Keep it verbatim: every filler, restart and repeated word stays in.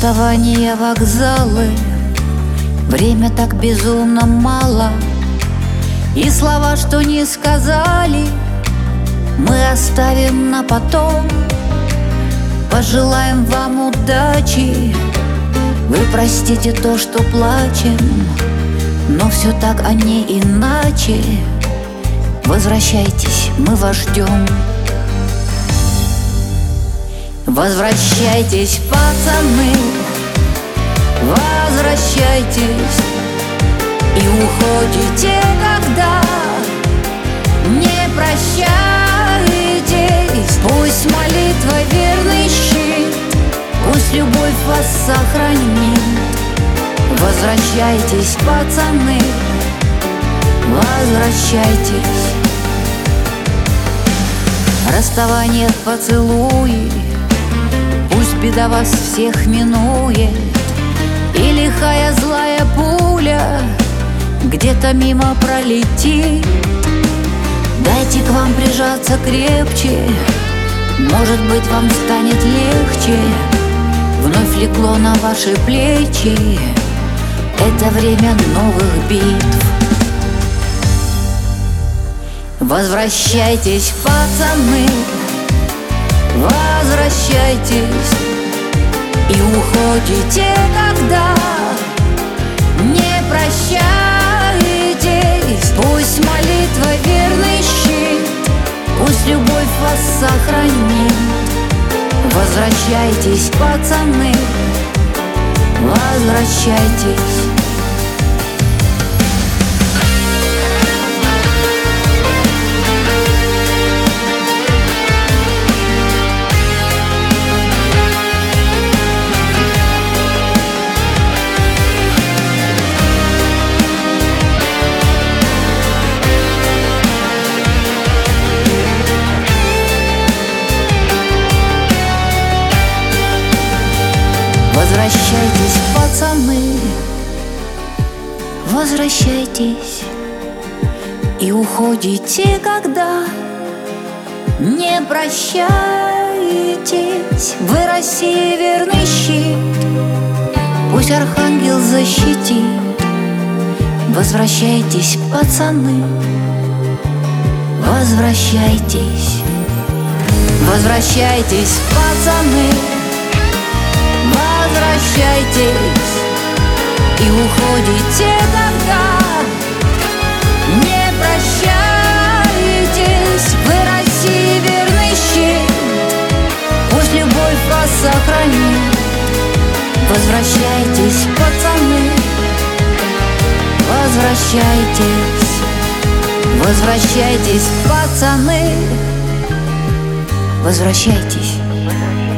Расставания, вокзалы, время так безумно мало, и слова, что не сказали, мы оставим на потом. Пожелаем вам удачи, вы простите то, что плачем, но все так, а не иначе. Возвращайтесь, мы вас ждем. Возвращайтесь, пацаны, возвращайтесь, и уходите, когда не прощаетесь. Пусть молитва верный щит, пусть любовь вас сохранит. Возвращайтесь, пацаны, возвращайтесь. Расставание, поцелуи, пусть беда вас всех минует, и лихая злая пуля где-то мимо пролетит. Дайте к вам прижаться крепче, может быть, вам станет легче. Вновь легло на ваши плечи это время новых битв. Возвращайтесь, пацаны, возвращайтесь, и уходите, когда не прощаетесь. Пусть молитва верный щит, пусть любовь вас сохранит. Возвращайтесь, пацаны, возвращайтесь. Возвращайтесь, пацаны, возвращайтесь, и уходите, когда не прощаетесь. Вы России верный щит, пусть архангел защитит. Возвращайтесь, пацаны, возвращайтесь. Возвращайтесь, пацаны, возвращайтесь, и уходите, когда не прощаетесь. Вы России верный щит, пусть любовь вас сохранит. Возвращайтесь, пацаны, возвращайтесь. Возвращайтесь, пацаны, возвращайтесь.